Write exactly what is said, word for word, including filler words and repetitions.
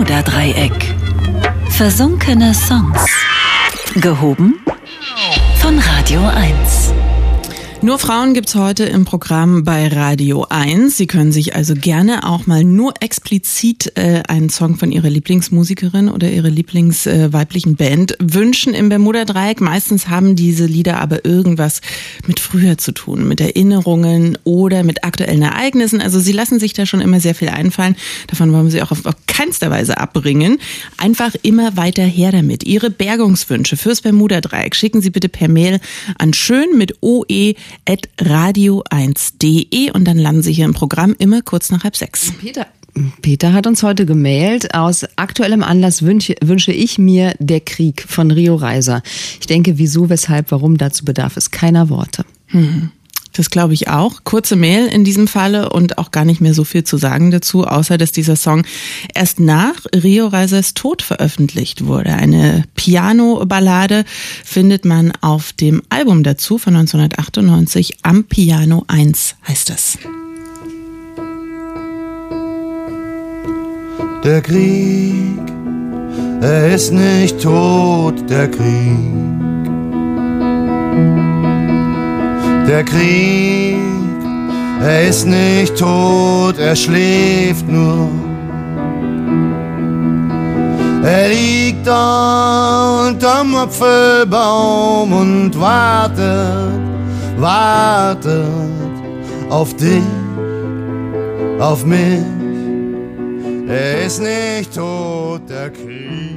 Bermuda-Dreieck. Versunkene Songs. Gehoben von Radio eins. Nur Frauen gibt's heute im Programm bei Radio eins. Sie können sich also gerne auch mal nur explizit äh, einen Song von ihrer Lieblingsmusikerin oder ihrer Lieblingsweiblichen äh, Band wünschen im Bermuda-Dreieck. Meistens haben diese Lieder aber irgendwas mit früher zu tun, mit Erinnerungen oder mit aktuellen Ereignissen. Also sie lassen sich da schon immer sehr viel einfallen. Davon wollen wir sie auch auf keinster Weise abbringen. Einfach immer weiter her damit. Ihre Bergungswünsche fürs Bermuda-Dreieck schicken Sie bitte per Mail an schön mit oe at radio eins punkt de und dann landen Sie hier im Programm immer kurz nach halb sechs. Peter, Peter hat uns heute gemailt. Aus aktuellem Anlass wünsche, wünsche ich mir Der Krieg von Rio Reiser. Ich denke, wieso, weshalb, warum, dazu bedarf es keiner Worte. Hm. Das glaube ich auch. Kurze Mail in diesem Falle und auch gar nicht mehr so viel zu sagen dazu, außer dass dieser Song erst nach Rio Reisers Tod veröffentlicht wurde. Eine Piano-Ballade findet man auf dem Album dazu von neunzehnhundertachtundneunzig. Am Piano eins heißt es. Der Krieg, er ist nicht tot, der Krieg. Der Krieg, er ist nicht tot, er schläft nur. Er liegt da unterm Apfelbaum und wartet, wartet auf dich, auf mich. Er ist nicht tot, der Krieg.